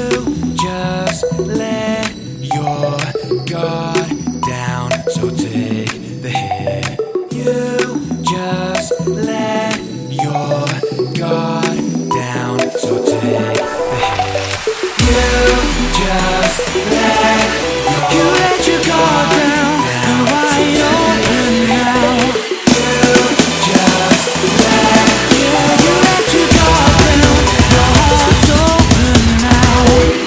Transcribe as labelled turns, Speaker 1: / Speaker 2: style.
Speaker 1: just let your guard down, so take the hit. You just let your guard down, so take the hit. You just let your guard down. You're wide open now. You just let your guard down. Your heart's open now.